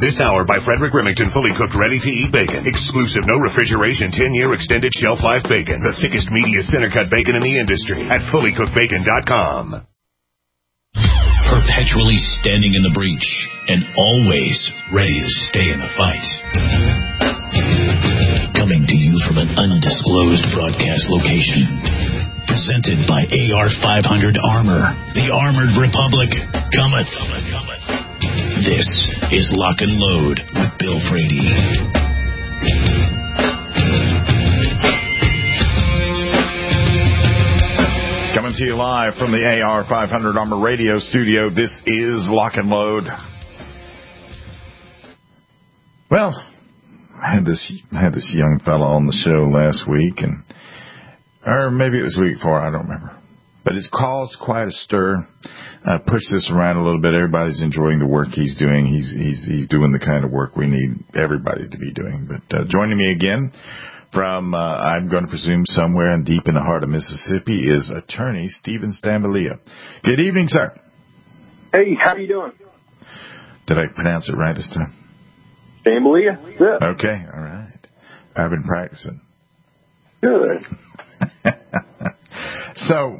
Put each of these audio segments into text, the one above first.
This hour by Frederick Remington, fully cooked, ready-to-eat bacon. Exclusive, no refrigeration, 10-year extended shelf life bacon. The thickest, meatiest center-cut bacon in the industry at fullycookedbacon.com. Perpetually standing in the breach and always ready to stay in the fight. Coming to you from an undisclosed broadcast location. Presented by AR-500 Armor. The Armored Republic cometh. This is Lock and Load with Bill Frady. Coming to you live from the AR-500 Armor Radio studio, this is Lock and Load. Well, I had this young fella on the show last week, or maybe it was the week before, I don't remember. But it's caused quite a stir. Pushed this around a little bit. Everybody's enjoying the work he's doing. He's doing the kind of work we need everybody to be doing. But joining me again from, I'm going to presume somewhere deep in the heart of Mississippi, is attorney Stephen Stambalia. Good evening, sir. Hey, how you doing? Did I pronounce it right this time? Stambalia? Yeah. Okay, all right. I've been practicing. Good. So,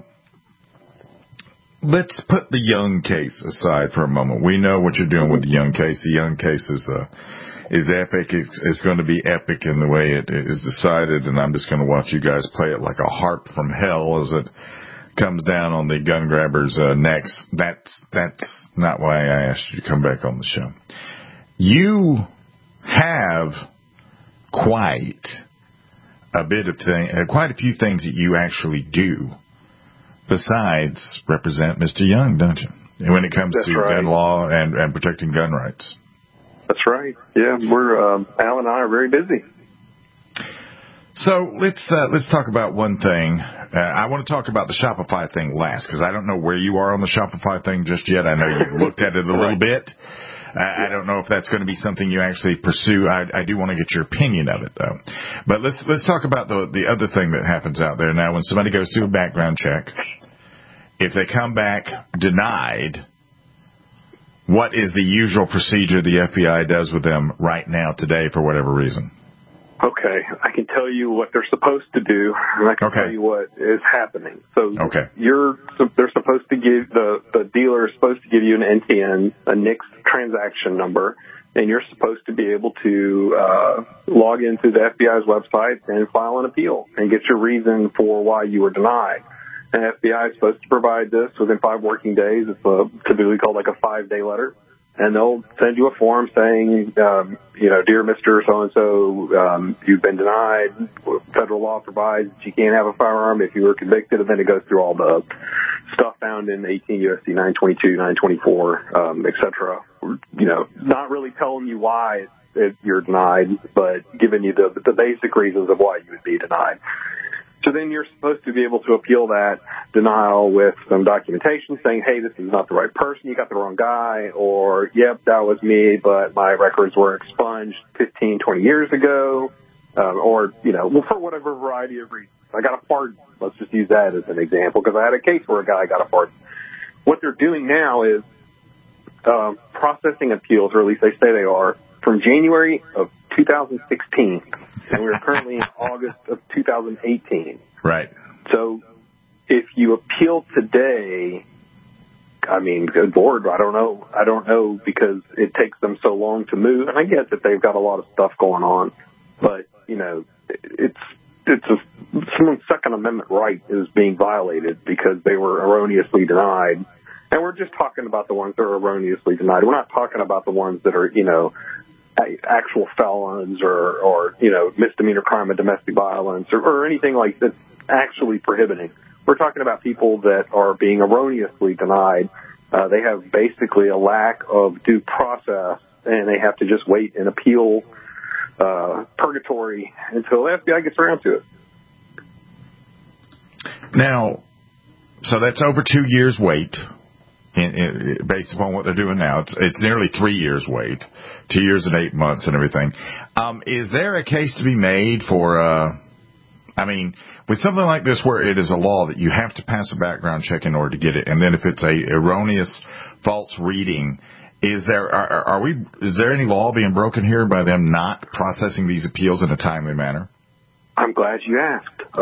let's put the Young case aside for a moment. We know what you're doing with the Young case. The Young case is epic. It's going to be epic in the way it is decided, and I'm just going to watch you guys play it like a harp from hell as it comes down on the gun grabber's necks. That's not why I asked you to come back on the show. You have quite a few things that you actually do besides represent Mr. Young, don't you? And when it comes to gun law and protecting gun rights. That's right. Yeah, Al and I are very busy. So let's talk about one thing. I want to talk about the Shopify thing last, because I don't know where you are on the Shopify thing just yet. I know you looked at it a little bit. I don't know if that's going to be something you actually pursue. I do want to get your opinion of it, though. But let's talk about the other thing that happens out there. Now, when somebody goes through a background check, if they come back denied, what is the usual procedure the FBI does with them right now, today, for whatever reason? Okay, I can tell you what they're supposed to do, and I can tell you what is happening. So they're supposed to give, the dealer is supposed to give you an NTN, a NICS transaction number, and you're supposed to be able to log into the FBI's website and file an appeal and get your reason for why you were denied. And FBI is supposed to provide this within 5 working days. It's typically called like a 5-day letter. And they'll send you a form saying, dear Mr. So-and-so, you've been denied. Federal law provides that you can't have a firearm if you were convicted. And then it goes through all the stuff found in 18 U.S.C. 922, 924, et cetera. Not really telling you why you're denied, but giving you the basic reasons of why you would be denied. So then you're supposed to be able to appeal that denial with some documentation saying, hey, this is not the right person, you got the wrong guy, or, yep, that was me, but my records were expunged 15, 20 years ago, or, for whatever variety of reasons. I got a pardon. Let's just use that as an example, because I had a case where a guy got a pardon. What they're doing now is processing appeals, or at least they say they are, from January of 2016, and we're currently in August of 2018. Right. So if you appeal today, I mean, good Lord, I don't know because it takes them so long to move. And I get that they've got a lot of stuff going on, but, someone's Second Amendment right is being violated because they were erroneously denied. And we're just talking about the ones that are erroneously denied. We're not talking about the ones that are, actual felons or misdemeanor crime of domestic violence or anything like that's actually prohibiting. We're talking about people that are being erroneously denied. They have basically a lack of due process, and they have to just wait and appeal purgatory until the FBI gets around to it. Now, so that's over 2 years wait. Based upon what they're doing now, it's nearly 3 years wait, 2 years and 8 months and everything. Is there a case to be made for, with something like this where it is a law that you have to pass a background check in order to get it, and then if it's a erroneous, false reading Is there any law being broken here by them not processing these appeals in a timely manner? I'm glad you asked.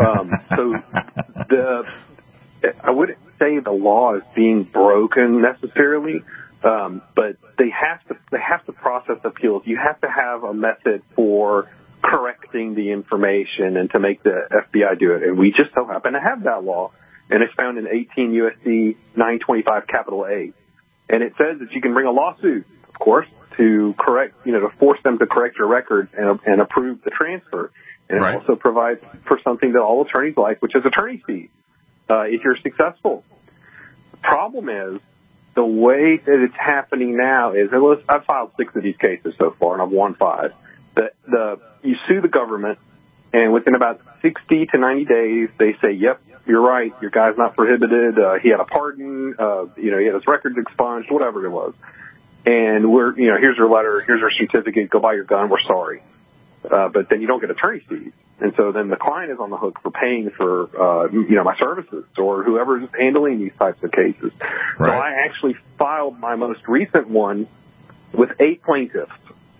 I wouldn't say the law is being broken necessarily, but they have to process appeals. You have to have a method for correcting the information and to make the FBI do it. And we just so happen to have that law, and it's found in 18 U.S.C. 925 capital A. And it says that you can bring a lawsuit, of course, to correct, to force them to correct your records and approve the transfer. And it also provides for something that all attorneys like, which is attorney fees, if you're successful. The problem is the way that it's happening now is, I've filed 6 of these cases so far, and I've won 5. You sue the government, and within about 60 to 90 days, they say, yep, you're right, your guy's not prohibited, he had a pardon, he had his records expunged, whatever it was. And here's your letter, here's your certificate, go buy your gun, we're sorry. But then you don't get attorney fees. And so then the client is on the hook for paying for, my services or whoever's handling these types of cases. Right. So I actually filed my most recent one with 8 plaintiffs.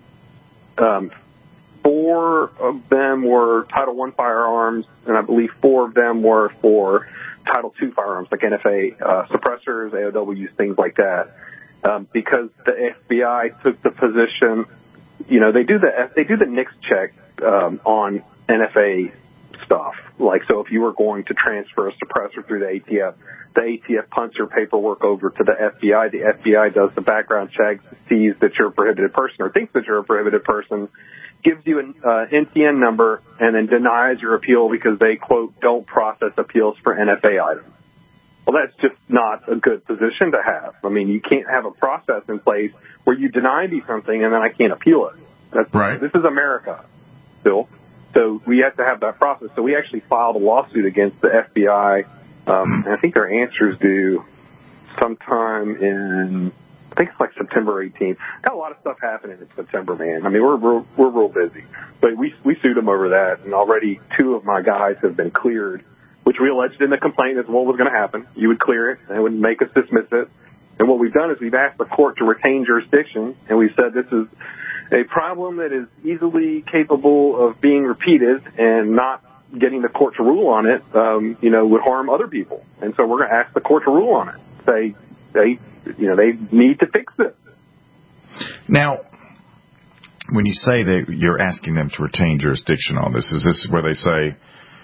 4 of them were Title I firearms, and I believe 4 of them were for Title II firearms, like NFA suppressors, AOWs, things like that. Because the FBI took the position, they do the NICS check on NFA stuff. Like, so if you were going to transfer a suppressor through the ATF punts your paperwork over to the FBI. The FBI does the background check, sees that you're a prohibited person or thinks that you're a prohibited person, gives you an NTN number, and then denies your appeal because they, quote, don't process appeals for NFA items. Well, that's just not a good position to have. I mean, you can't have a process in place where you deny me something and then I can't appeal it. That's right. This is America still. So we have to have that process. So we actually filed a lawsuit against the FBI. And I think their answer's due sometime in, I think it's like September 18th. Got a lot of stuff happening in September, man. I mean, we're real busy. But we sued them over that, and already 2 of my guys have been cleared, which we alleged in the complaint is what was going to happen. You would clear it, and it would make us dismiss it. And what we've done is we've asked the court to retain jurisdiction, and we've said this is a problem that is easily capable of being repeated, and not getting the court to rule on it, would harm other people. And so we're going to ask the court to rule on it. Say they need to fix it. Now, when you say that you're asking them to retain jurisdiction on this, is this where they say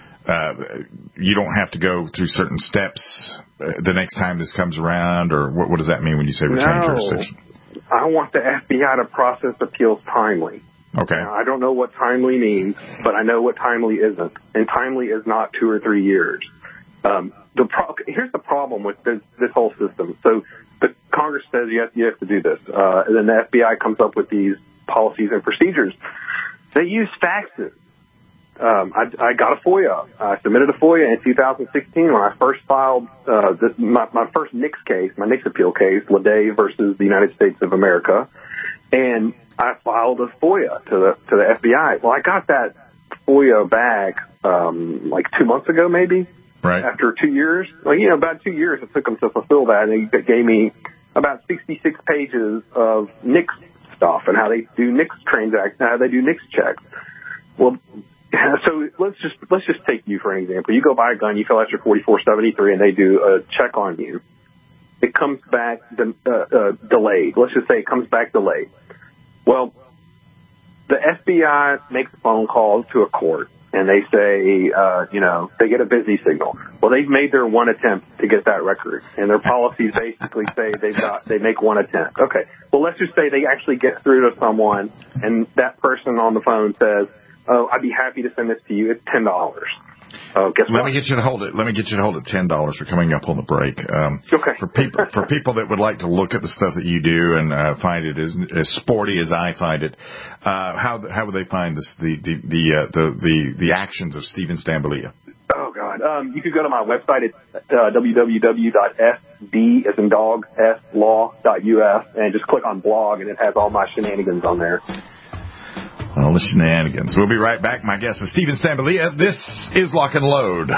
you don't have to go through certain steps the next time this comes around, or what does that mean when you say retain jurisdiction? I want the FBI to process appeals timely. Okay. Now, I don't know what timely means, but I know what timely isn't. And timely is not 2 or 3 years. Here's the problem with this whole system. So the Congress says you have to do this. And then the FBI comes up with these policies and procedures. They use faxes. I got a FOIA. I submitted a FOIA in 2016 when I first filed my first NICS case, my NICS appeal case, Ledet versus the United States of America, and I filed a FOIA to the FBI. Well, I got that FOIA back like 2 months ago, maybe. Right. After 2 years, about 2 years it took them to fulfill that, and they gave me about 66 pages of NICS stuff and how they do NICS transactions, how they do NICS checks. Well. So let's just take you for an example. You go buy a gun, you fill out your 4473, and they do a check on you. It comes back delayed. Let's just say it comes back delayed. Well, the FBI makes a phone call to a court, and they say, they get a busy signal. Well, they've made their one attempt to get that record, and their policies basically say they make one attempt. Okay. Well, let's just say they actually get through to someone, and that person on the phone says, "Oh, I'd be happy to send this to you. It's $10. Guess what? Let me get you to hold it. Let me get you to hold it $10. We're coming up on the break. Okay. For people that would like to look at the stuff that you do and find it as sporty as I find it, how would they find this, the actions of Stephen Stamboulia? Oh God, you could go to my website. It's www.sd as in dog slaw.us and just click on blog, and it has all my shenanigans on there. All the shenanigans. We'll be right back. My guest is Stephen Stamboulia. This is Lock and Load.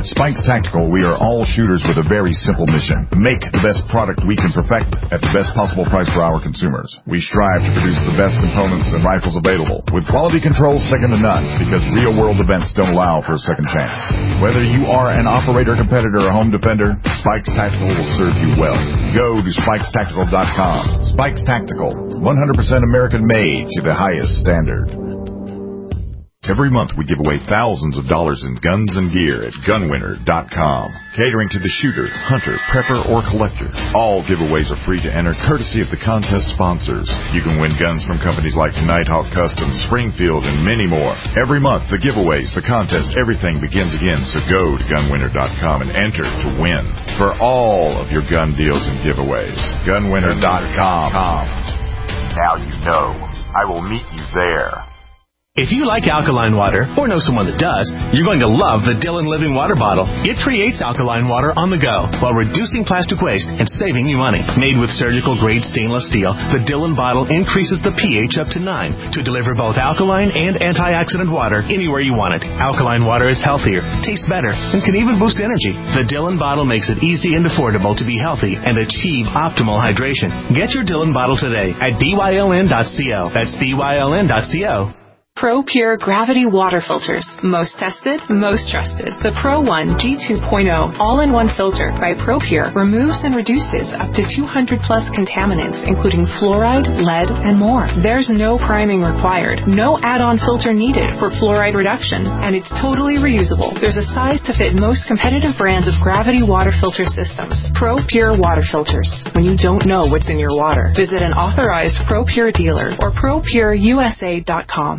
At Spikes Tactical, we are all shooters with a very simple mission. Make the best product we can perfect at the best possible price for our consumers. We strive to produce the best components and rifles available, with quality control second to none, because real-world events don't allow for a second chance. Whether you are an operator, competitor, or home defender, Spikes Tactical will serve you well. Go to SpikesTactical.com. Spikes Tactical, 100% American-made to the highest standard. Every month we give away thousands of dollars in guns and gear at gunwinner.com. Catering to the shooter, hunter, prepper, or collector. All giveaways are free to enter, courtesy of the contest sponsors. You can win guns from companies like Nighthawk Customs, Springfield, and many more. Every month, the giveaways, the contests, everything begins again. So go to gunwinner.com and enter to win for all of your gun deals and giveaways. Gunwinner.com. Now you know. I will meet you there. If you like alkaline water, or know someone that does, you're going to love the Dillon Living Water Bottle. It creates alkaline water on the go while reducing plastic waste and saving you money. Made with surgical-grade stainless steel, the Dillon bottle increases the pH up to 9 to deliver both alkaline and antioxidant water anywhere you want it. Alkaline water is healthier, tastes better, and can even boost energy. The Dillon bottle makes it easy and affordable to be healthy and achieve optimal hydration. Get your Dillon bottle today at BYLN.co. That's BYLN.co. ProPure Gravity Water Filters. Most tested, most trusted. The Pro One G2.0 all-in-one filter by ProPure removes and reduces up to 200 plus contaminants, including fluoride, lead, and more. There's no priming required, no add-on filter needed for fluoride reduction, and it's totally reusable. There's a size to fit most competitive brands of gravity water filter systems. ProPure Water Filters. When you don't know what's in your water, visit an authorized ProPure dealer or ProPureUSA.com.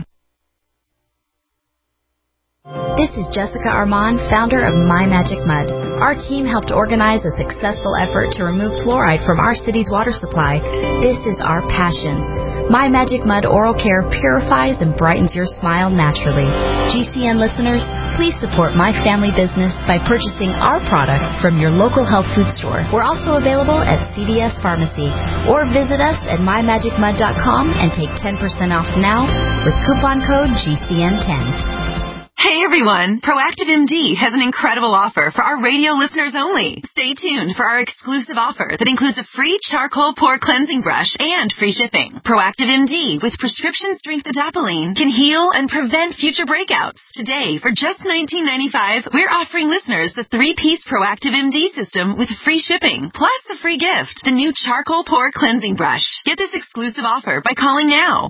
This is Jessica Armand, founder of My Magic Mud. Our team helped organize a successful effort to remove fluoride from our city's water supply. This is our passion. My Magic Mud Oral Care purifies and brightens your smile naturally. GCN listeners, please support my family business by purchasing our product from your local health food store. We're also available at CVS Pharmacy, or visit us at mymagicmud.com and take 10% off now with coupon code GCN10. Hey everyone, Proactive MD has an incredible offer for our radio listeners only. Stay tuned for our exclusive offer that includes a free charcoal pore cleansing brush and free shipping. Proactive MD with prescription strength adapalene can heal and prevent future breakouts. Today, for just $19.95, we're offering listeners the 3-piece Proactive MD system with free shipping, plus a free gift, the new charcoal pore cleansing brush. Get this exclusive offer by calling now,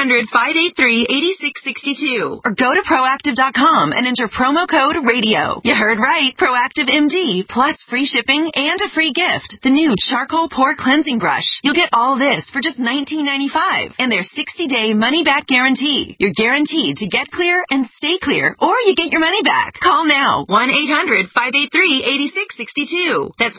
1-800-583-8662, or go to proactive.com and enter promo code RADIO. You heard right. Proactive MD plus free shipping and a free gift. The new charcoal pore cleansing brush. You'll get all this for just $19.95 and their 60-day money-back guarantee. You're guaranteed to get clear and stay clear, or you get your money back. Call now. 1-800-583-8662. That's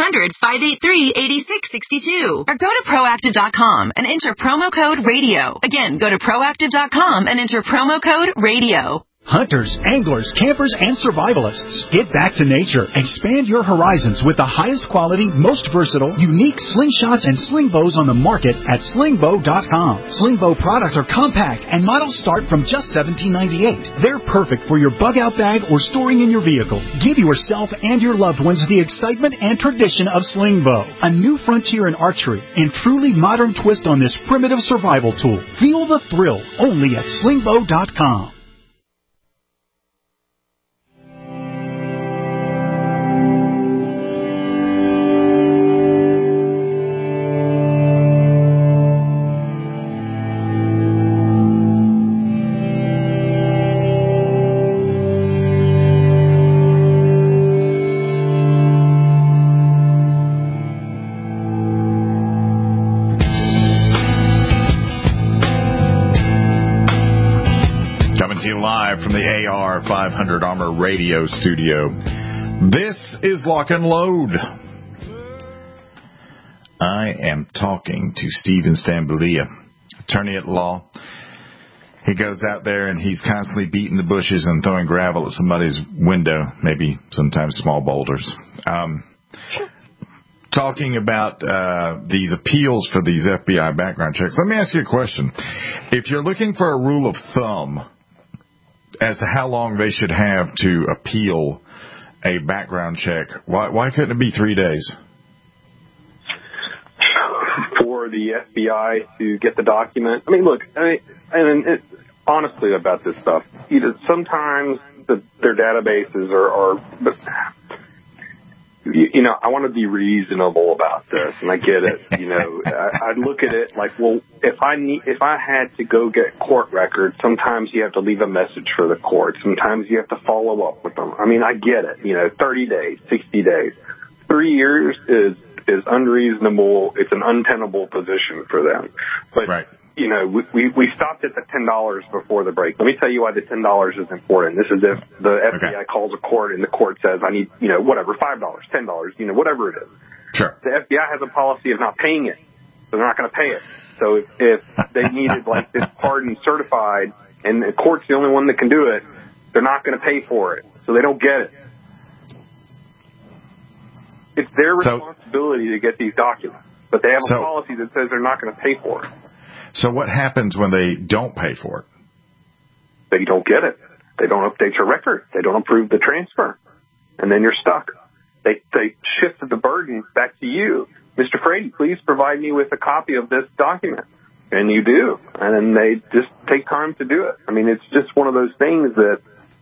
1-800-583-8662. Or go to proactive.com and enter promo code RADIO. Again, go to proactive.com and enter promo code RADIO. Hunters, anglers, campers, and survivalists. Get back to nature. Expand your horizons with the highest quality, most versatile, unique slingshots and sling bows on the market at slingbow.com. Slingbow products are compact and models start from just $17.98. They're perfect for your bug-out bag or storing in your vehicle. Give yourself and your loved ones the excitement and tradition of Slingbow, a new frontier in archery and truly modern twist on this primitive survival tool. Feel the thrill only at slingbow.com. From the AR 500 Armor Radio Studio. This is Lock and Load. I am talking to Steven Stamboulia, attorney at law. He goes out there and he's constantly beating the bushes and throwing gravel at somebody's window, maybe sometimes small boulders. Talking about these appeals for these FBI background checks. Let me ask you a question. If you're looking for a rule of thumb as to how long they should have to appeal a background check, why couldn't it be 3 days? For the FBI to get the document? I mean, look, honestly about this stuff, sometimes their databases are I want to be reasonable about this, and I get it. I look at it like, well, if I had to go get court records, sometimes you have to leave a message for the court. Sometimes you have to follow up with them. I mean, I get it. 30 days, 60 days, 3 years is unreasonable. It's an untenable position for them. But right. We stopped at the $10 before the break. Let me tell you why the $10 is important. This is if the FBI calls a court and the court says, I need, whatever, $5, $10, whatever it is. Sure. The FBI has a policy of not paying it, so they're not going to pay it. So if they needed like this pardon certified and the court's the only one that can do it, they're not going to pay for it. So they don't get it. It's their responsibility to get these documents, but they have a policy that says they're not going to pay for it. So what happens when they don't pay for it? They don't get it. They don't update your record. They don't approve the transfer. And then you're stuck. They shifted the burden back to you. Mr. Frady, please provide me with a copy of this document. And you do. And then they just take time to do it. I mean, it's just one of those things that,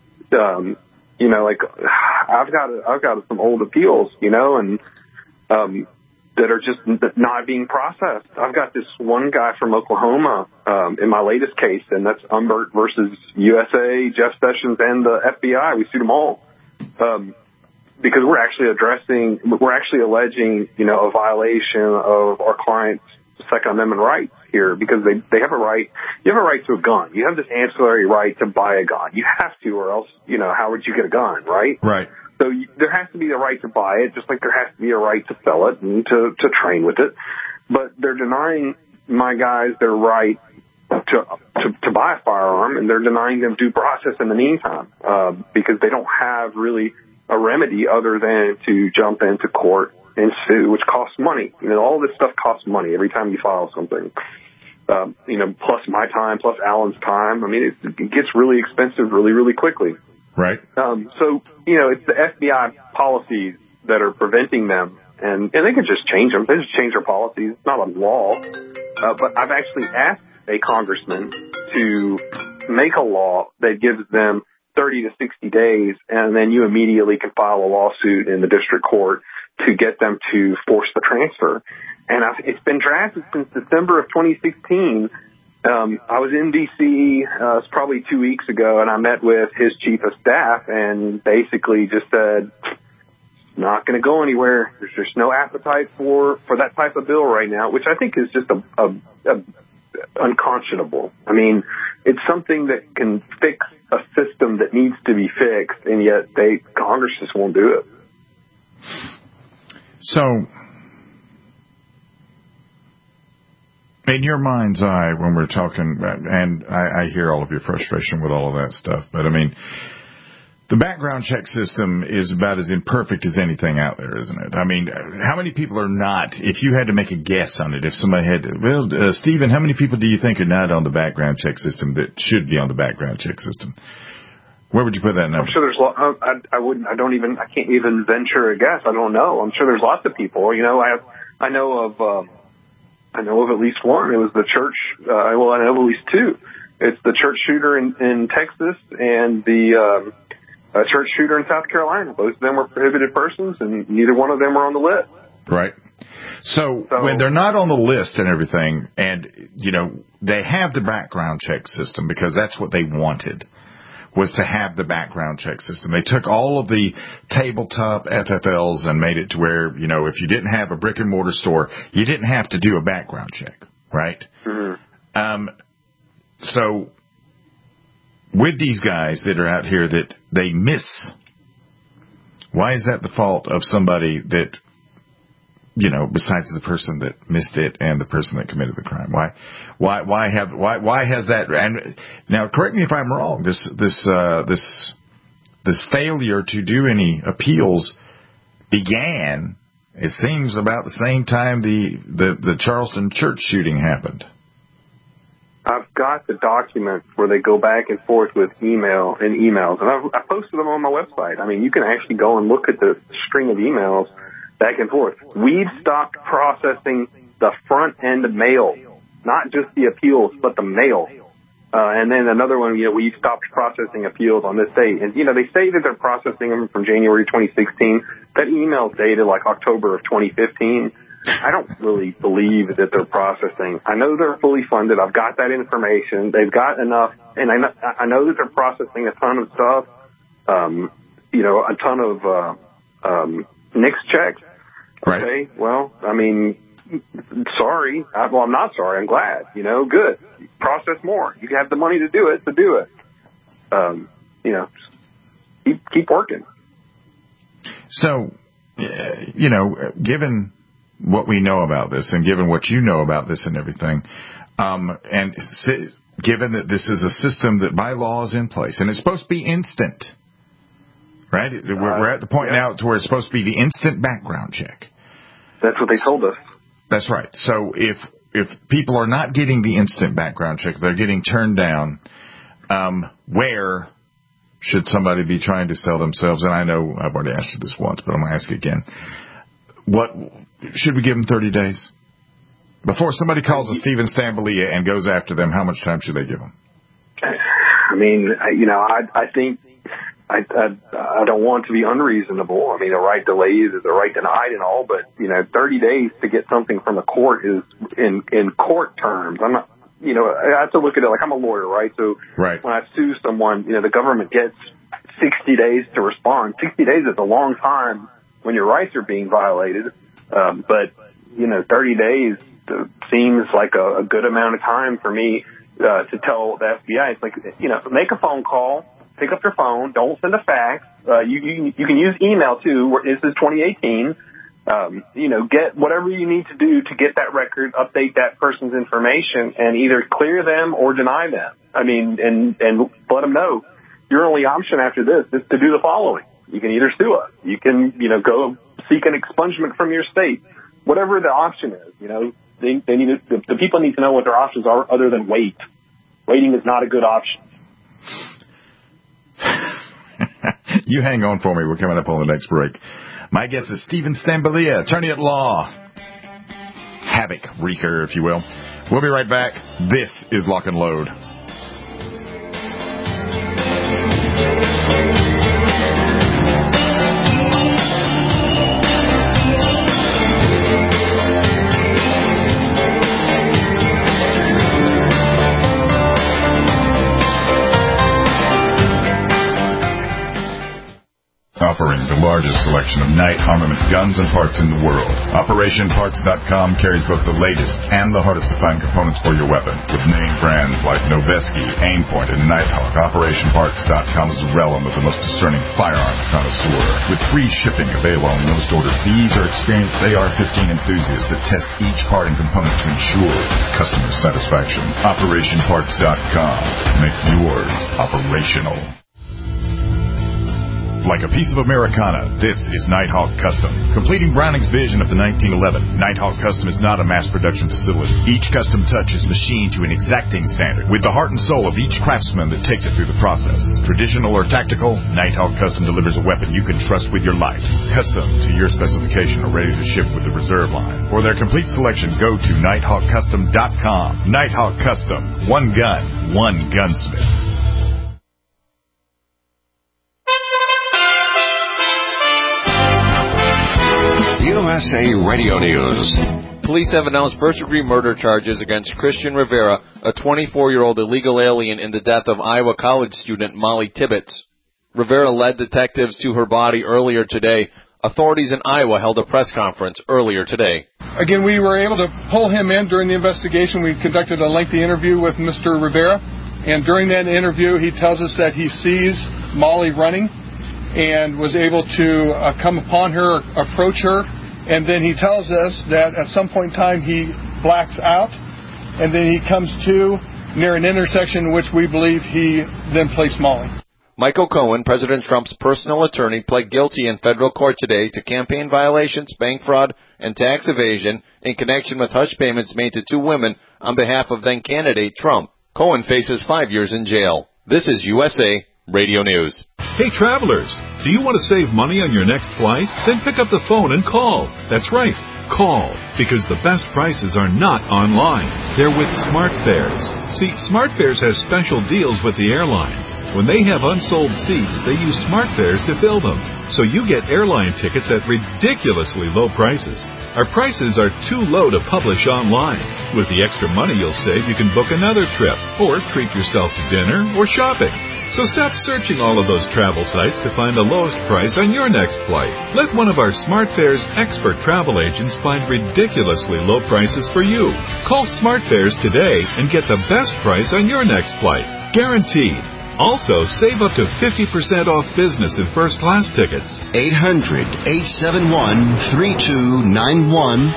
like I've got some old appeals, and that are just not being processed. I've got this one guy from Oklahoma in my latest case, and that's Humbert versus USA, Jeff Sessions, and the FBI. We sued them all because we're actually alleging, a violation of our client's Second Amendment rights here, because they have a right. You have a right to a gun. You have this ancillary right to buy a gun. You have to, or else, how would you get a gun, right? Right. So there has to be the right to buy it, just like there has to be a right to sell it and to train with it. But they're denying my guys their right to buy a firearm, and they're denying them due process in the meantime because they don't have really a remedy other than to jump into court and sue, which costs money. All this stuff costs money every time you file something. Plus my time, plus Alan's time. I mean, it gets really expensive really, really quickly. Right. So, it's the FBI policies that are preventing them, and they can just change them. They just change their policies. It's not a law. But I've actually asked a congressman to make a law that gives them 30 to 60 days, and then you immediately can file a lawsuit in the district court to get them to force the transfer. And it's been drafted since December of 2016. I was in D.C. It's probably 2 weeks ago, and I met with his chief of staff and basically just said, not going to go anywhere. There's just no appetite for that type of bill right now, which I think is just unconscionable. I mean, it's something that can fix a system that needs to be fixed, and yet Congress just won't do it. So, in your mind's eye, when we're talking, and I hear all of your frustration with all of that stuff, but I mean, the background check system is about as imperfect as anything out there, isn't it? I mean, how many people are not, if you had to make a guess on it, if somebody had to, Stephen, how many people do you think are not on the background check system that should be on the background check system? Where would you put that number? I'm sure there's I can't even venture a guess. I don't know. I'm sure there's lots of people. I know of at least one. It was the church. I know of at least two. It's the church shooter in Texas and the church shooter in South Carolina. Both of them were prohibited persons, and neither one of them were on the list. Right. So when they're not on the list and everything, and they have the background check system because that's what they wanted, was to have the background check system. They took all of the tabletop FFLs and made it to where, if you didn't have a brick and mortar store, you didn't have to do a background check, right? Mm-hmm. So with these guys that are out here that they miss, why is that the fault of somebody that, besides the person that missed it and the person that committed the crime? Why has that? And now, correct me if I'm wrong. This failure to do any appeals began, it seems, about the same time the Charleston church shooting happened. I've got the documents where they go back and forth with emails, and I posted them on my website. I mean, you can actually go and look at the string of emails back and forth. We've stopped processing the front end mail, not just the appeals, but the mail. And then another one, we've stopped processing appeals on this date. And, they say that they're processing them from January 2016. That email's dated like October of 2015. I don't really believe that they're processing. I know they're fully funded. I've got that information. They've got enough. And I know that they're processing a ton of stuff, a ton of NICS checks. Right. Okay, well, I mean, sorry. I'm not sorry. I'm glad. Good. Process more. You have the money to do it, keep working. So, given what we know about this and given what you know about this and everything, and given that this is a system that by law is in place and it's supposed to be instant, right? We're at the point now to where it's supposed to be the instant background check. That's what they told us. That's right. So if people are not getting the instant background check, they're getting turned down, where should somebody be trying to sell themselves? And I know I've already asked you this once, but I'm going to ask you again. What should we give them 30 days? Before somebody calls a Stephen Stambalia and goes after them, how much time should they give them? I mean, I think I don't want to be unreasonable. I mean, the right delayed is the right denied and all, but 30 days to get something from a court is in court terms. I'm not, I have to look at it like I'm a lawyer, right? So right. When I sue someone, the government gets 60 days to respond. 60 days is a long time when your rights are being violated. But 30 days seems like a good amount of time for me to tell the FBI. It's like, make a phone call. Pick up your phone. Don't send a fax. You can use email too. This is 2018. Get whatever you need to do to get that record, update that person's information, and either clear them or deny them. I mean, and let them know your only option after this is to do the following. You can either sue us. You can, go seek an expungement from your state. Whatever the option is, they need to, the people need to know what their options are other than wait. Waiting is not a good option. You hang on for me. We're coming up on the next break. My guest is Stephen Stambalia, attorney at law. Havoc wreaker, if you will. We'll be right back. This is Lock and Load. Offering the largest selection of night armament guns and parts in the world. OperationParts.com carries both the latest and the hardest to find components for your weapon. With name brands like Noveske, Aimpoint, and Nighthawk, OperationParts.com is the realm of the most discerning firearms connoisseur. With free shipping available on most orders, these are experienced AR-15 enthusiasts that test each part and component to ensure customer satisfaction. OperationParts.com. Make yours operational. Like a piece of Americana, this is Nighthawk Custom. Completing Browning's vision of the 1911, Nighthawk Custom is not a mass production facility. Each custom touch is machined to an exacting standard, with the heart and soul of each craftsman that takes it through the process. Traditional or tactical, Nighthawk Custom delivers a weapon you can trust with your life. Custom to your specification or ready to ship with the reserve line. For their complete selection, go to NighthawkCustom.com. Nighthawk Custom. One gun, one gunsmith. USA Radio News. Police have announced first-degree murder charges against Christian Rivera, a 24-year-old illegal alien in the death of Iowa College student Molly Tibbetts. Rivera led detectives to her body earlier today. Authorities in Iowa held a press conference earlier today. Again, we were able to pull him in during the investigation. We conducted a lengthy interview with Mr. Rivera, and during that interview, he tells us that he sees Molly running and was able to come upon her, approach her, and then he tells us that at some point in time he blacks out, and then he comes to near an intersection in which we believe he then placed Molly. Michael Cohen, President Trump's personal attorney, pled guilty in federal court today to campaign violations, bank fraud, and tax evasion in connection with hush payments made to two women on behalf of then-candidate Trump. Cohen faces 5 years in jail. This is USA Radio News. Hey, travelers, do you want to save money on your next flight? Then pick up the phone and call. That's right. Call, because the best prices are not online. They're with SmartFares. See, SmartFares has special deals with the airlines. When they have unsold seats, they use SmartFares to fill them. So you get airline tickets at ridiculously low prices. Our prices are too low to publish online. With the extra money you'll save, you can book another trip, or treat yourself to dinner or shopping. So stop searching all of those travel sites to find the lowest price on your next flight. Let one of our SmartFares expert travel agents find ridiculously low prices for you. Call SmartFares today and get the best price on your next flight. Guaranteed. Also, save up to 50% off business and first-class tickets. 800-871-3291.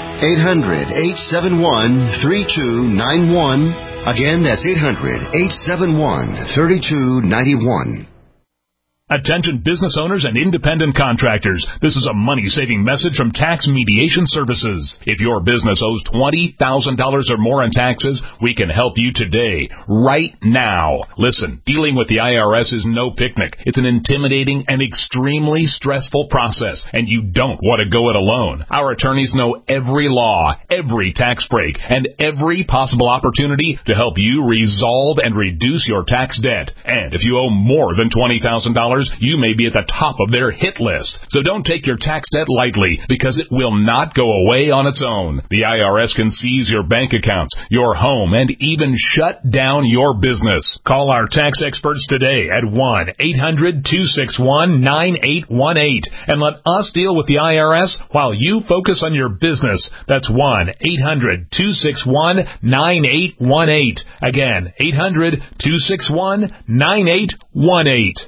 800-871-3291. Again, that's 800-871-3291. Attention business owners and independent contractors. This is a money-saving message from Tax Mediation Services. If your business owes $20,000 or more in taxes, we can help you today, right now. Listen, dealing with the IRS is no picnic. It's an intimidating and extremely stressful process, and you don't want to go it alone. Our attorneys know every law, every tax break, and every possible opportunity to help you resolve and reduce your tax debt. And if you owe more than $20,000, you may be at the top of their hit list. So don't take your tax debt lightly, because it will not go away on its own. The IRS can seize your bank accounts, your home, and even shut down your business. Call our tax experts today at 1-800-261-9818 and let us deal with the IRS while you focus on your business. That's 1-800-261-9818. Again, 800-261-9818.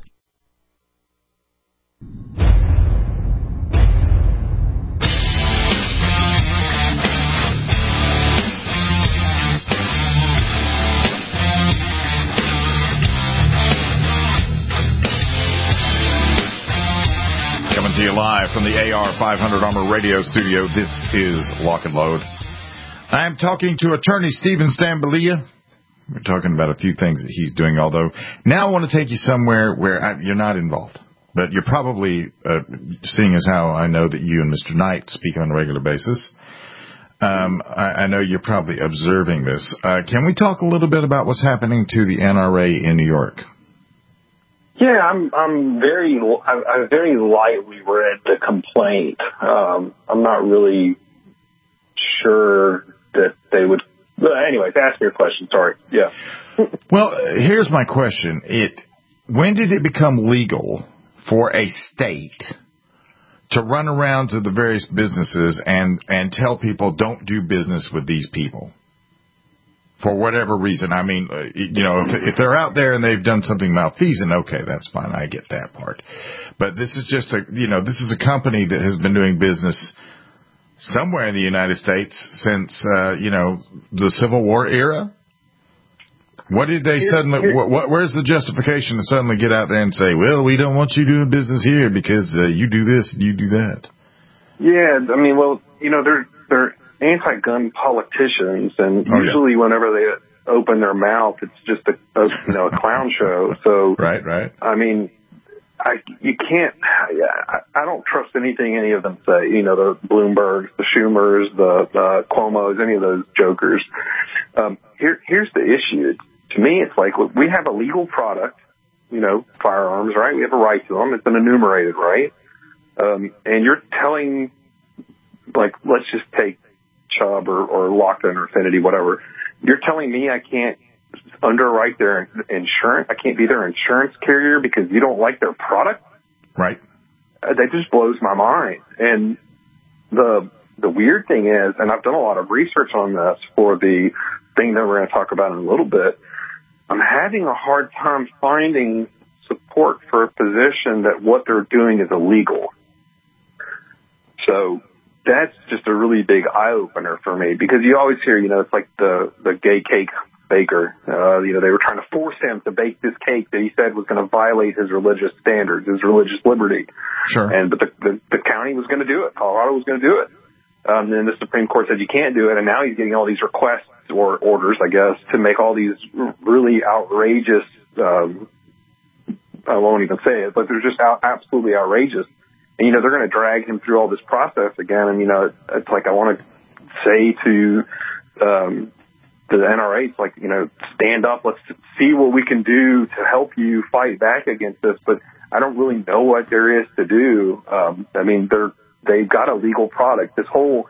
Coming to you live from the AR-500 Armor Radio Studio, this is Lock and Load. I'm talking to attorney Stephen Stamboulia. We're talking about a few things that he's doing, although now I want to take you somewhere where you're not involved. But you're probably, seeing as how I know that you and Mr. Knight speak on a regular basis, I know you're probably observing this. Can we talk a little bit about what's happening to the NRA in New York? Yeah, I very lightly read the complaint. I'm not really sure that they would. But anyways, ask me your question. Sorry. Yeah. Well, here's my question. When did it become legal for a state to run around to the various businesses and tell people don't do business with these people? For whatever reason. I mean, if they're out there and they've done something malfeasant, okay, that's fine. I get that part. But this is just this is a company that has been doing business somewhere in the United States since, the Civil War era. What did they suddenly, where's the justification to suddenly get out there and say, well, we don't want you doing business here because you do this and you do that? Yeah, I mean, well, they're anti-gun politicians, and usually whenever they open their mouth, it's just a clown show. So, right. I mean, I don't trust anything any of them say. The Bloombergs, the Schumers, the Cuomos, any of those jokers. Here's the issue. To me, it's like we have a legal product, firearms, right? We have a right to them. It's an enumerated right, and you're telling, let's just take Chubb or Lockton or Affinity, whatever. You're telling me I can't underwrite their insurance? I can't be their insurance carrier because you don't like their product? Right. That just blows my mind. And the weird thing is, and I've done a lot of research on this for the thing that we're going to talk about in a little bit, I'm having a hard time finding support for a position that what they're doing is illegal. So that's just a really big eye-opener for me, because you always hear, it's like the gay cake baker. They were trying to force him to bake this cake that he said was going to violate his religious standards, his religious liberty. Sure. But the county was going to do it. Colorado was going to do it. Then the Supreme Court said you can't do it, and now he's getting all these requests or orders, I guess, to make all these really outrageous. I won't even say it, but they're just absolutely outrageous. And they're going to drag him through all this process again. And it's like I want to say to the NRA, it's like stand up. Let's see what we can do to help you fight back against this. But I don't really know what there is to do. They've got a legal product. This whole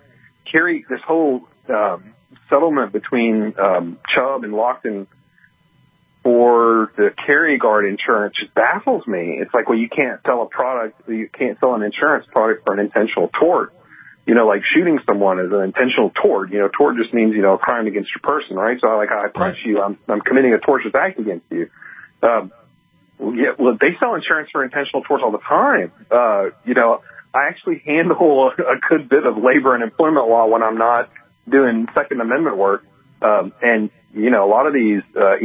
settlement between Chubb and Lockton for the Carry Guard insurance just baffles me. It's like, well, you can't sell an insurance product for an intentional tort. Like shooting someone is an intentional tort. Tort just means, a crime against your person, right? So I punch you, I'm committing a tortious act against you. They sell insurance for intentional torts all the time. I actually handle a good bit of labor and employment law when I'm not doing Second Amendment work. A lot of these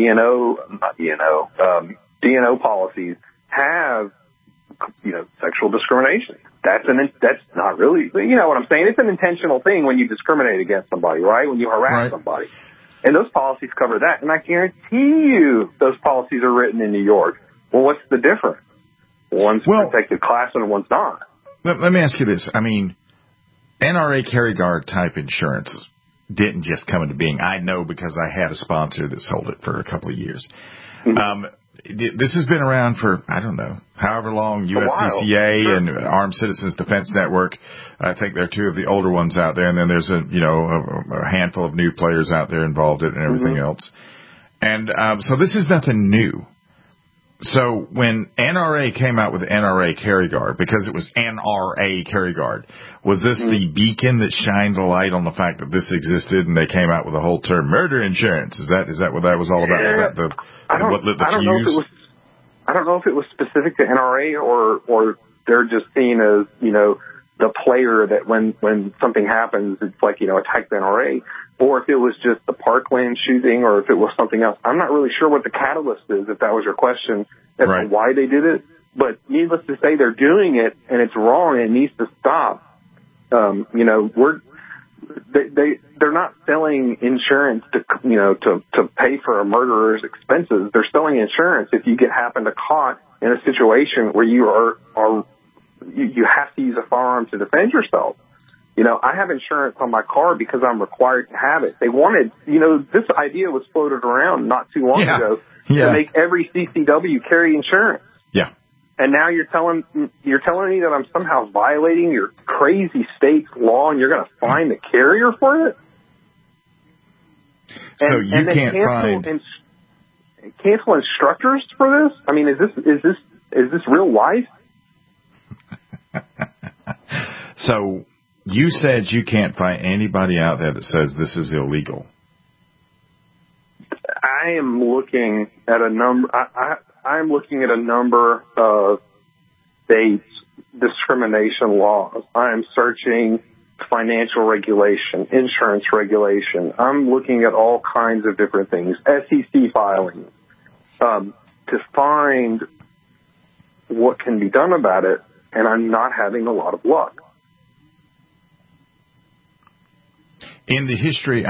D&O policies have, sexual discrimination. That's not really, you know what I'm saying? It's an intentional thing when you discriminate against somebody, right? When you harass somebody. And those policies cover that. And I guarantee you those policies are written in New York. Well, what's the difference? One's protected class and one's not. Let me ask you this. NRA Carry Guard type insurance didn't just come into being. I know because I had a sponsor that sold it for a couple of years. Mm-hmm. This has been around for, I don't know, however long. USCCA and Armed Citizens Defense Network. I think there are two of the older ones out there, and then there's a handful of new players out there involved in it and everything else. And so this is nothing new. So when NRA came out with NRA Carry Guard, because it was NRA Carry Guard, was this the beacon that shined a light on the fact that this existed, and they came out with the whole term murder insurance? Is that what that was all about? Is that what lit the fuse? I don't know if it was specific to NRA or they're just seen as, the player that when something happens, it's like, attack the NRA, or if it was just the Parkland shooting, or if it was something else. I'm not really sure what the catalyst is, if that was your question, as to why they did it. But needless to say, they're doing it, and it's wrong, and it needs to stop. They're not selling insurance to pay for a murderer's expenses. They're selling insurance if you happen to caught in a situation where you have to use a firearm to defend yourself. I have insurance on my car because I'm required to have it. They wanted, this idea was floated around not too long ago to make every CCW carry insurance. Yeah. And now you're telling me that I'm somehow violating your crazy state's law, and you're going to fine the carrier for it? So you can't cancel instructors for this? I mean, is this real life? So you said you can't find anybody out there that says this is illegal. I am looking at a number. I'm looking at a number of states' discrimination laws. I'm searching financial regulation, insurance regulation. I'm looking at all kinds of different things, SEC filings, to find what can be done about it, and I'm not having a lot of luck. In the history,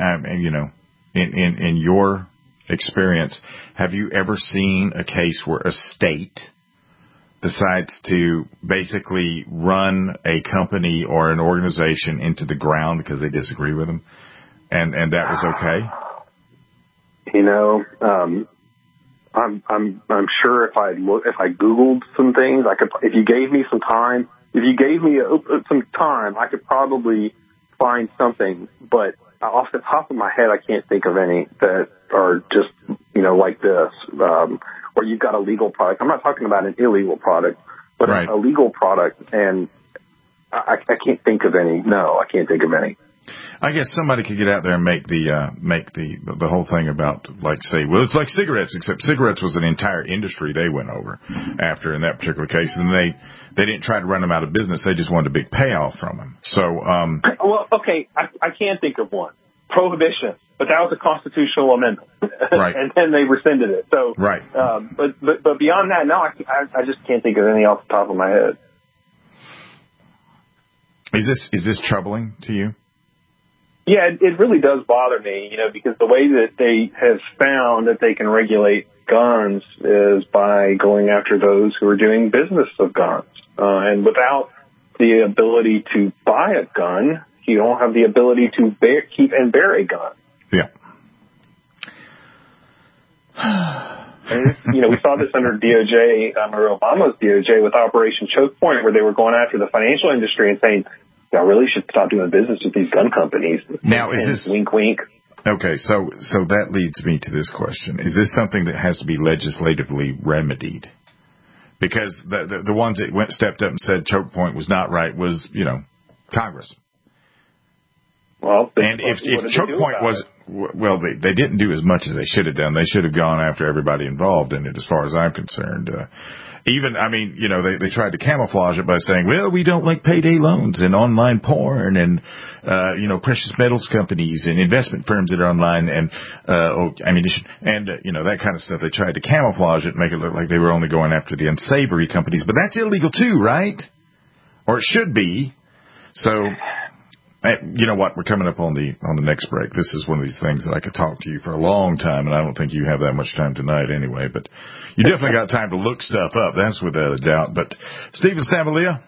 in your experience, have you ever seen a case where a state decides to basically run a company or an organization into the ground because they disagree with them, and that was okay? I'm sure if I Googled some things, I could. If you gave me some time, I could probably find something. But off the top of my head, I can't think of any that are just like this, where you've got a legal product. I'm not talking about an illegal product, but a legal product, and I can't think of any. No, I can't think of any. I guess somebody could get out there and make the whole thing about, like, say, well, it's like cigarettes, except cigarettes was an entire industry they went over after in that particular case, and they didn't try to run them out of business. They just wanted a big payoff from them. So, well, okay, I can't think of one. prohibition, but that was a constitutional amendment. Right. And then they rescinded it. So, right. But beyond that, no, I just can't think of anything off the top of my head. Is this troubling to you? Yeah, it really does bother me, because the way that they have found that they can regulate guns is by going after those who are doing business of guns. And without the ability to buy a gun, you don't have the ability to keep and bear a gun. Yeah. And, we saw this under DOJ, under Obama's DOJ with Operation Choke Point, where they were going after the financial industry and saying, y'all really should stop doing business with these gun companies. Now, is this wink, wink? Okay, so that leads me to this question: is this something that has to be legislatively remedied? Because the ones that stepped up and said Choke Point was not right was Congress. Well, and if Choke Point was well, they didn't do as much as they should have done. They should have gone after everybody involved in it, as far as I'm concerned. They tried to camouflage it by saying, well, we don't like payday loans and online porn and, precious metals companies and investment firms that are online and, ammunition and, that kind of stuff. They tried to camouflage it and make it look like they were only going after the unsavory companies. But that's illegal too, right? Or it should be. So, you know what? We're coming up on the next break. This is one of these things that I could talk to you for a long time, and I don't think you have that much time tonight anyway. But you definitely got time to look stuff up. That's without a doubt. But Stephen Stavalia,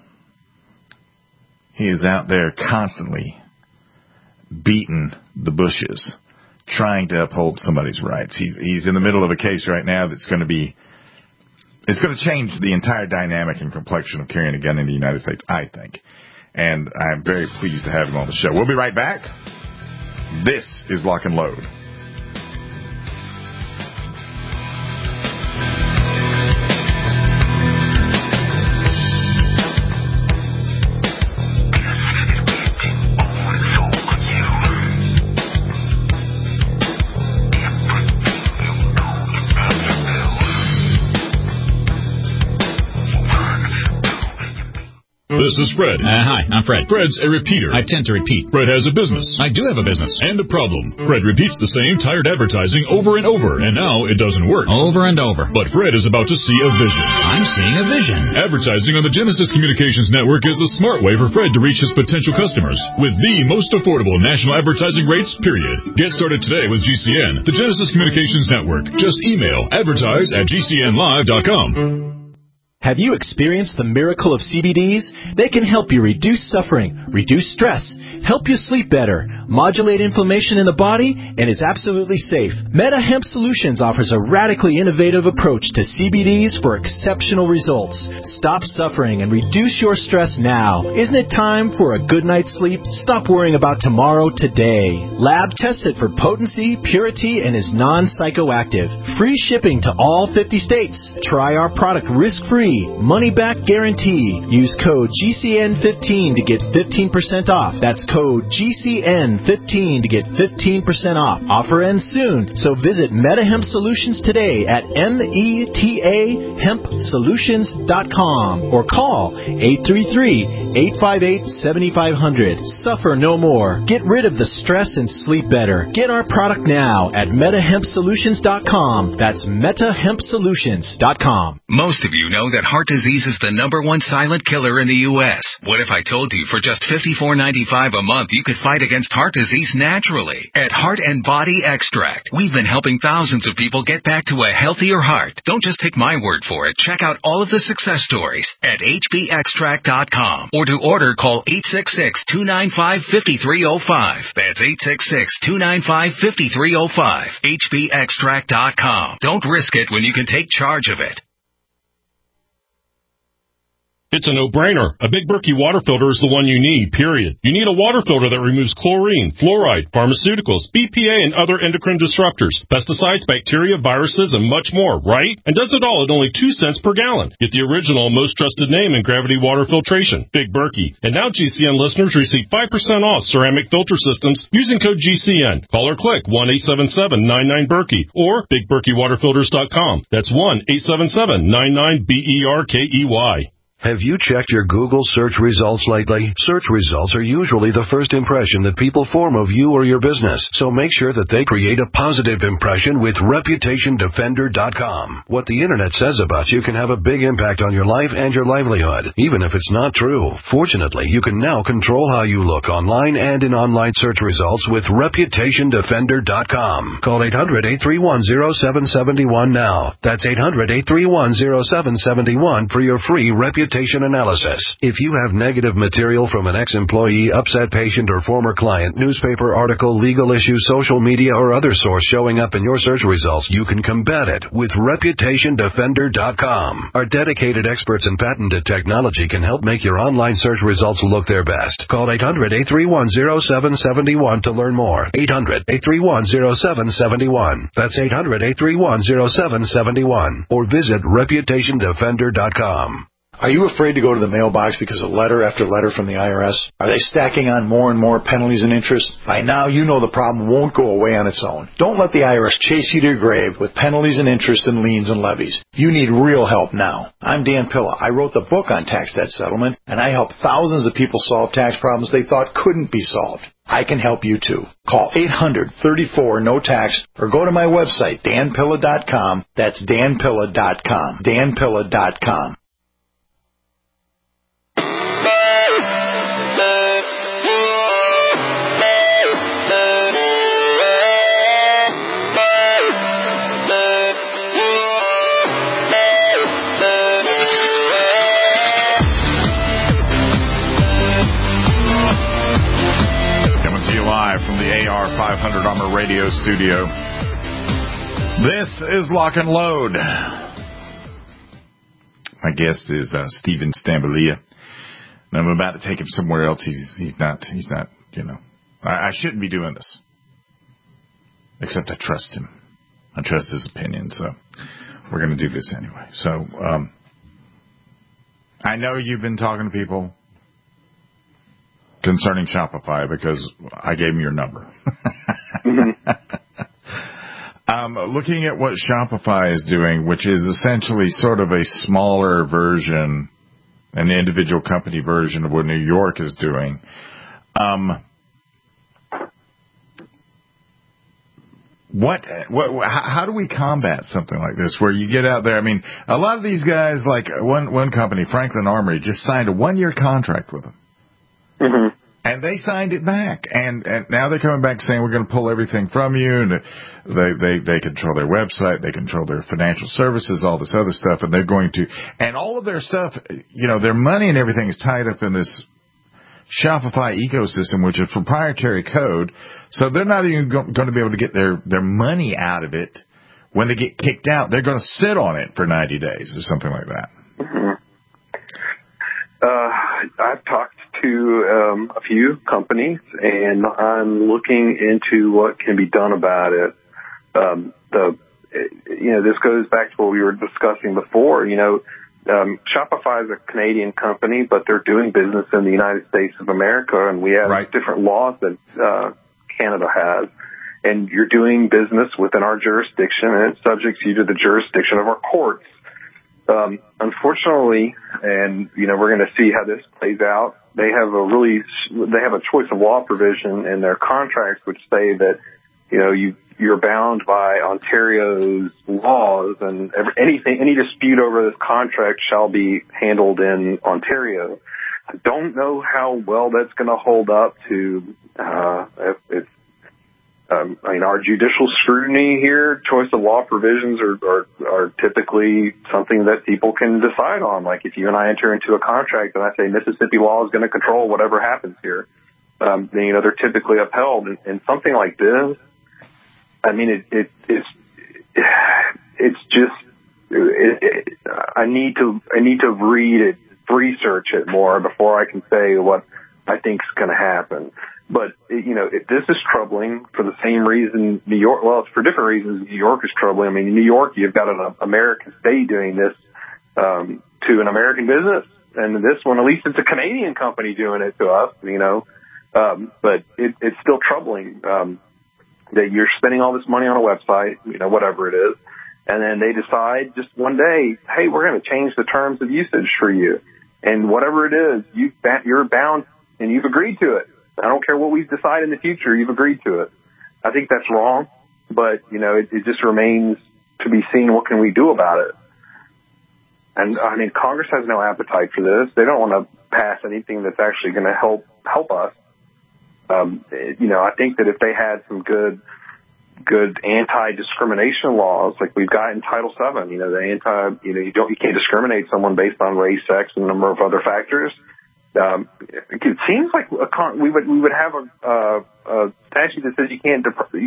he is out there constantly beating the bushes, trying to uphold somebody's rights. He's in the middle of a case right now that's going to change the entire dynamic and complexion of carrying a gun in the United States, I think. And I'm very pleased to have him on the show. We'll be right back. This is Lock and Load. This is Fred. Hi, I'm Fred. Fred's a repeater. I tend to repeat. Fred has a business. I do have a business. And a problem. Fred repeats the same tired advertising over and over, and now it doesn't work. Over and over. But Fred is about to see a vision. I'm seeing a vision. Advertising on the Genesis Communications Network is the smart way for Fred to reach his potential customers with the most affordable national advertising rates, period. Get started today with GCN, the Genesis Communications Network. Just email advertise@gcnlive.com. Have you experienced the miracle of CBDs? They can help you reduce suffering, reduce stress, help you sleep better, modulate inflammation in the body, and is absolutely safe. Meta Hemp Solutions offers a radically innovative approach to CBDs for exceptional results. Stop suffering and reduce your stress now. Isn't it time for a good night's sleep? Stop worrying about tomorrow today. Lab tested for potency, purity, and is non-psychoactive. Free shipping to all 50 states. Try our product risk-free. Money-back guarantee. Use code GCN15 to get 15% off. That's code GCN15 to get 15% off. Offer ends soon, so visit MetaHemp Solutions today at metahempsolutions.com or call 833-858-7500. Suffer no more. Get rid of the stress and sleep better. Get our product now at metahempsolutions.com. That's metahempsolutions.com. Most of you know that heart disease is the #1 silent killer in the U.S. What if I told you for just $54.95 a month you could fight against heart disease naturally? At Heart and Body Extract, we've been helping thousands of people get back to a healthier heart. Don't just take my word for it. Check out all of the success stories at hbextract.com. Or to order, call 866-295-5305. That's 866-295-5305. hbextract.com. Don't risk it when you can take charge of it. It's a no-brainer. A Big Berkey water filter is the one you need, period. You need a water filter that removes chlorine, fluoride, pharmaceuticals, BPA, and other endocrine disruptors, pesticides, bacteria, viruses, and much more, right? And does it all at only 2 cents per gallon. Get the original, most trusted name in gravity water filtration, Big Berkey. And now GCN listeners receive 5% off ceramic filter systems using code GCN. Call or click 1-877-99-BERKEY or BigBerkeyWaterFilters.com. That's 1-877-99-BERKEY. Have you checked your Google search results lately? Search results are usually the first impression that people form of you or your business, so make sure that they create a positive impression with ReputationDefender.com. What the internet says about you can have a big impact on your life and your livelihood, even if it's not true. Fortunately, you can now control how you look online and in online search results with ReputationDefender.com. Call 800-831-0771 now. That's 800-831-0771 for your free reputation analysis. If you have negative material from an ex-employee, upset patient, or former client, newspaper article, legal issue, social media, or other source showing up in your search results, you can combat it with ReputationDefender.com. Our dedicated experts in patented technology can help make your online search results look their best. Call 800-831-0771 to learn more. 800-831-0771. That's 800-831-0771. Or visit ReputationDefender.com. Are you afraid to go to the mailbox because of letter after letter from the IRS? Are they stacking on more and more penalties and interest? By now, you know the problem won't go away on its own. Don't let the IRS chase you to your grave with penalties and interest and liens and levies. You need real help now. I'm Dan Pilla. I wrote the book on tax debt settlement, and I help thousands of people solve tax problems they thought couldn't be solved. I can help you too. Call 800-34-NO-TAX or go to my website, danpilla.com. That's danpilla.com. danpilla.com. From the AR500 Armor Radio studio. This is Lock and Load. My guest is Stephen Stamboulia. And I'm about to take him somewhere else. He's not, you know. I shouldn't be doing this. Except I trust him. I trust his opinion, so we're going to do this anyway. So, I know you've been talking to people concerning Shopify because I gave him your number. Looking at what Shopify is doing, which is essentially sort of a smaller version, an individual company version of what New York is doing. How do we combat something like this where you get out there? I mean, a lot of these guys, like one company, Franklin Armory, just signed a 1-year contract with them. Mm-hmm. And they signed it back, and now they're coming back saying we're going to pull everything from you. And they control their website, they control their financial services, all this other stuff, and they're going to, and all of their stuff, you know, their money and everything is tied up in this Shopify ecosystem, which is proprietary code. So they're not even going to be able to get their money out of it when they get kicked out. They're going to sit on it for 90 days or something like that. Mm-hmm. I've talked to a few companies, and I'm looking into what can be done about it. This goes back to what we were discussing before. Shopify is a Canadian company, but they're doing business in the United States of America, and we have different laws that Canada has. And you're doing business within our jurisdiction, and it subjects you to the jurisdiction of our courts. Unfortunately, and we're going to see how this plays out. They have a choice of law provision in their contracts which say that you're bound by Ontario's laws, and any dispute over this contract shall be handled in Ontario. I don't know how well that's going to hold up to our judicial scrutiny here. Choice of law provisions are typically something that people can decide on. Like if you and I enter into a contract and I say Mississippi law is going to control whatever happens here, then they're typically upheld. And something like this, I mean, it's just I need to read it, research it more before I can say what I think is going to happen. But, this is troubling for the same reason New York, well, it's for different reasons New York is troubling. I mean, in New York, you've got an American state doing this to an American business. And this one, at least it's a Canadian company doing it to us, but it's still troubling that you're spending all this money on a website, whatever it is, and then they decide just one day, hey, we're going to change the terms of usage for you. And whatever it is, you're bound, and you've agreed to it. I don't care what we decide in the future, you've agreed to it. I think that's wrong, but, it just remains to be seen what can we do about it. And, Congress has no appetite for this. They don't want to pass anything that's actually going to help us. I think that if they had some good anti-discrimination laws like we've got in Title VII, you can't discriminate someone based on race, sex, and a number of other factors. It seems like we would have a statute that says you can't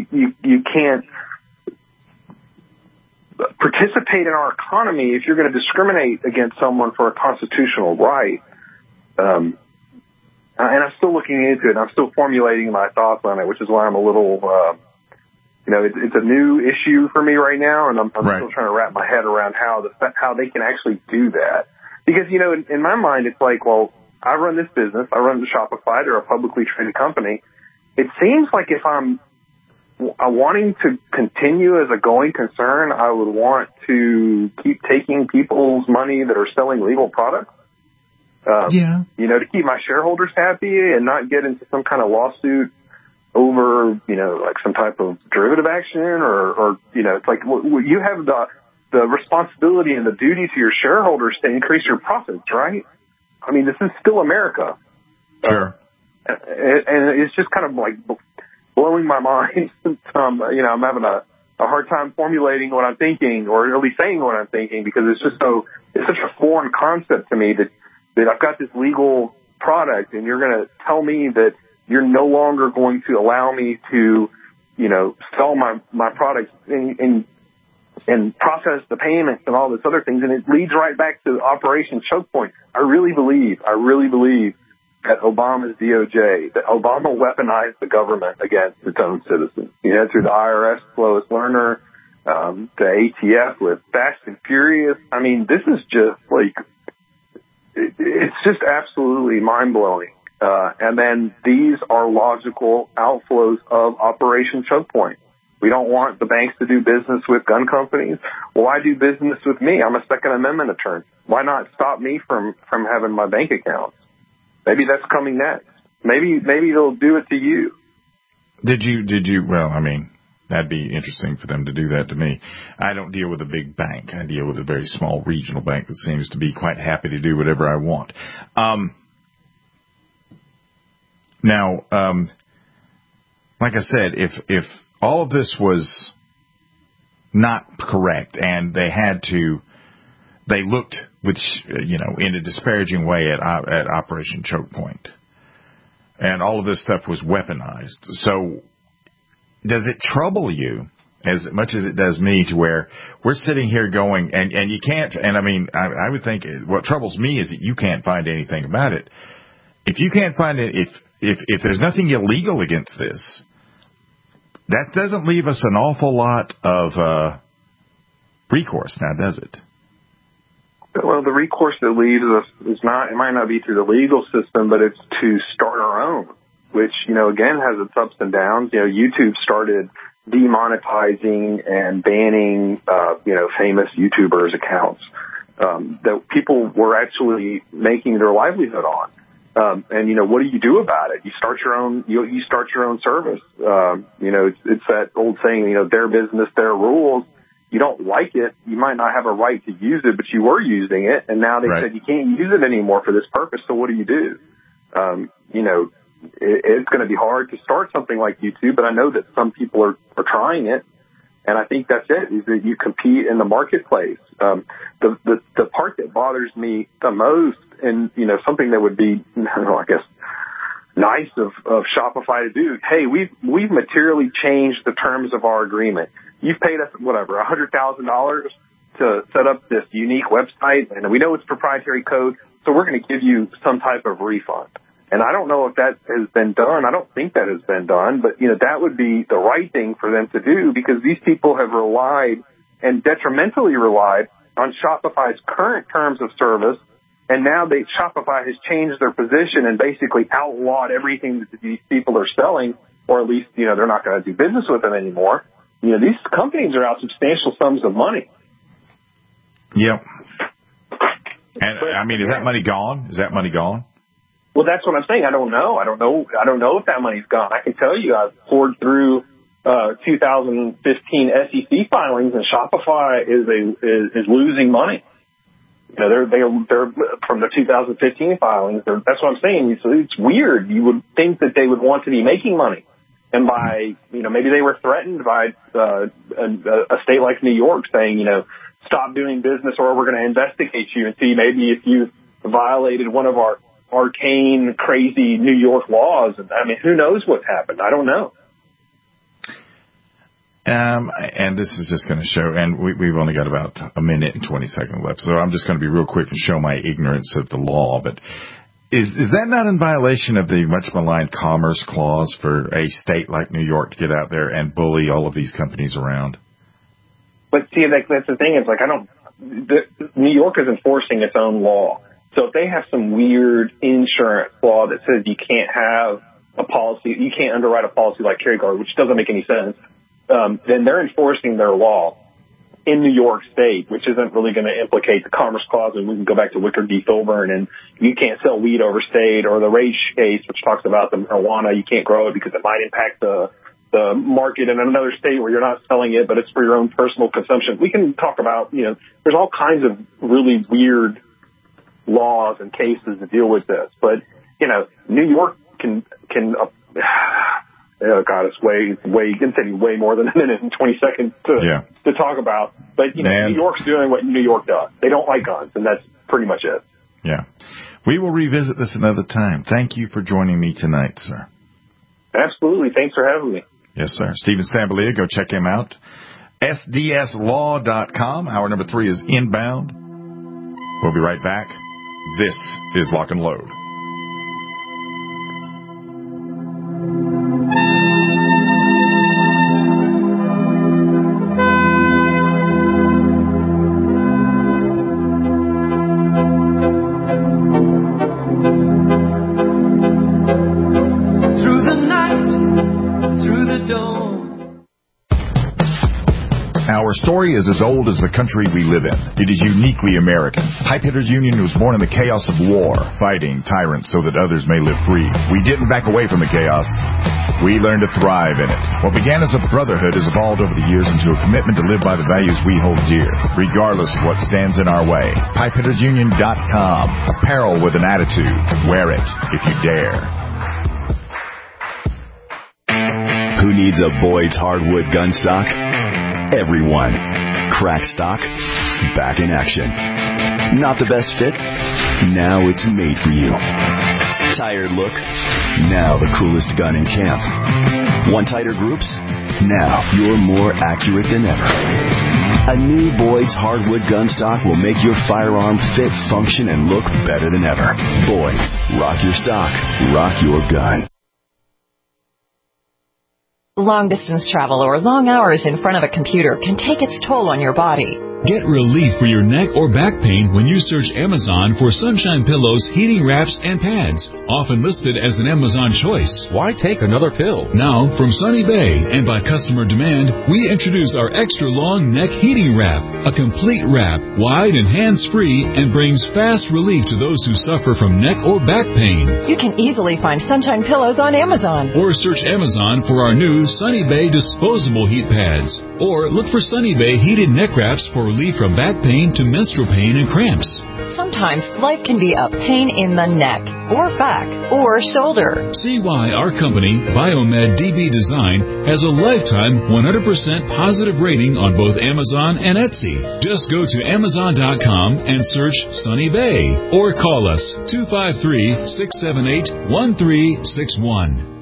participate in our economy if you're going to discriminate against someone for a constitutional right. And I'm still looking into it. I'm still formulating my thoughts on it, which is why I'm a little, it's a new issue for me right now, and I'm still trying to wrap my head around how they can actually do that. Because, in my mind, it's like, well, I run this business. I run the Shopify. They're a publicly traded company. It seems like if I'm wanting to continue as a going concern, I would want to keep taking people's money that are selling legal products. To keep my shareholders happy and not get into some kind of lawsuit over, like some type of derivative action or it's like you have the responsibility and the duty to your shareholders to increase your profits, right? This is still America. Sure. And it's just kind of like blowing my mind. I'm having a hard time formulating what I'm thinking, or at least saying what I'm thinking, because it's such a foreign concept to me that I've got this legal product and you're going to tell me that you're no longer going to allow me to, sell my products and process the payments and all this other things. And it leads right back to Operation Choke Point. I really believe that Obama's DOJ, that Obama weaponized the government against its own citizens. Through the IRS, Lois Lerner, the ATF with Fast and Furious. This is just like, it's just absolutely mind-blowing. And then these are logical outflows of Operation Choke Point. We don't want the banks to do business with gun companies. Why do business with me? I'm a Second Amendment attorney. Why not stop me from having my bank accounts? Maybe that's coming next. Maybe they'll do it to you. Did you? Well, that'd be interesting for them to do that to me. I don't deal with a big bank. I deal with a very small regional bank that seems to be quite happy to do whatever I want. Now, like I said, if all of this was not correct and they looked in a disparaging way at Operation Choke Point, and all of this stuff was weaponized. So does it trouble you as much as it does me, to where we're sitting here going, and you can't, and I would think what troubles me is that you can't find anything about it. If you can't find it, if there's nothing illegal against this, that doesn't leave us an awful lot of recourse now, does it? Well, the recourse that leaves us it might not be through the legal system, but it's to start our own, which, again, has its ups and downs. YouTube started demonetizing and banning, famous YouTubers' accounts that people were actually making their livelihood on. And what do you do about it? You start your own. You start your own service. It's that old saying. Their business, their rules. You don't like it. You might not have a right to use it, but you were using it, and now they said you can't use it anymore for this purpose. So what do? It's going to be hard to start something like YouTube, but I know that some people are trying it, and I think that's it. Is that you compete in the marketplace. The part that bothers me the most, and something that would be, I guess, nice of Shopify to do. Hey, we've materially changed the terms of our agreement. You've paid us $100,000 to set up this unique website, and we know it's proprietary code, so we're going to give you some type of refund. And I don't know if that has been done. I don't think that has been done, but that would be the right thing for them to do, because these people have relied and detrimentally relied on Shopify's current terms of service. And now Shopify has changed their position and basically outlawed everything that these people are selling, or at least, they're not going to do business with them anymore. These companies are out substantial sums of money. Yep. And I mean, is that money gone? Is that money gone? Well, that's what I'm saying. I don't know if that money's gone. I can tell you, I've poured through 2015 SEC filings, and Shopify is losing money. You know, they're from the 2015 filings. That's what I'm saying. It's weird. You would think that they would want to be making money, and by maybe they were threatened by a state like New York saying, stop doing business or we're going to investigate you and see maybe if you violated one of our arcane, crazy New York laws. I mean, who knows what's happened? I don't know. And this is just going to show, and we've only got about a minute and 20 seconds left, so I'm just going to be real quick and show my ignorance of the law. But is that not in violation of the much maligned Commerce Clause for a state like New York to get out there and bully all of these companies around? But see, that's the thing. It's like New York is enforcing its own law. So if they have some weird insurance law that says you can't have a policy, you can't underwrite a policy like CareGuard, which doesn't make any sense, then they're enforcing their law in New York State, which isn't really going to implicate the Commerce Clause. And we can go back to Wickard v. Filburn, and you can't sell weed overstate, or the Raich case, which talks about the marijuana. You can't grow it because it might impact the market in another state where you're not selling it, but it's for your own personal consumption. We can talk about, there's all kinds of really weird laws and cases to deal with this. But, New York can oh God, it's way more than a minute and 20 seconds to talk about. But, New York's doing what New York does. They don't like guns, and that's pretty much it. Yeah. We will revisit this another time. Thank you for joining me tonight, sir. Absolutely. Thanks for having me. Yes, sir. Stephen Stamboulia, go check him out. SDSlaw.com. Hour number 3 is inbound. We'll be right back. This is Lock and Load. Our story is as old as the country we live in. It is uniquely American. Pipehitters Union was born in the chaos of war, fighting tyrants so that others may live free. We didn't back away from the chaos. We learned to thrive in it. What began as a brotherhood has evolved over the years into a commitment to live by the values we hold dear, regardless of what stands in our way. PipeHittersUnion.com. Apparel with an attitude. Wear it if you dare. Who needs a Boyd's hardwood gun stock? Everyone. Crack stock, back in action. Not the best fit? Now it's made for you. Tired look? Now the coolest gun in camp. Want tighter groups? Now you're more accurate than ever. A new Boyd's hardwood gun stock will make your firearm fit, function, and look better than ever. Boyd's. Rock your stock. Rock your gun. Long-distance travel or long hours in front of a computer can take its toll on your body. Get relief for your neck or back pain when you search Amazon for Sunshine Pillows, heating wraps, and pads. Often listed as an Amazon choice. Why take another pill? Now, from Sunny Bay and by customer demand, we introduce our extra long neck heating wrap. A complete wrap, wide and hands-free, and brings fast relief to those who suffer from neck or back pain. You can easily find Sunshine Pillows on Amazon. Or search Amazon for our new Sunny Bay disposable heat pads. Or look for Sunny Bay heated neck wraps for relief from back pain to menstrual pain and cramps. Sometimes life can be a pain in the neck, or back, or shoulder. See why our company, Biomed DB Design, has a lifetime 100% positive rating on both Amazon and Etsy. Just go to Amazon.com and search Sunny Bay, or call us 253-678-1361.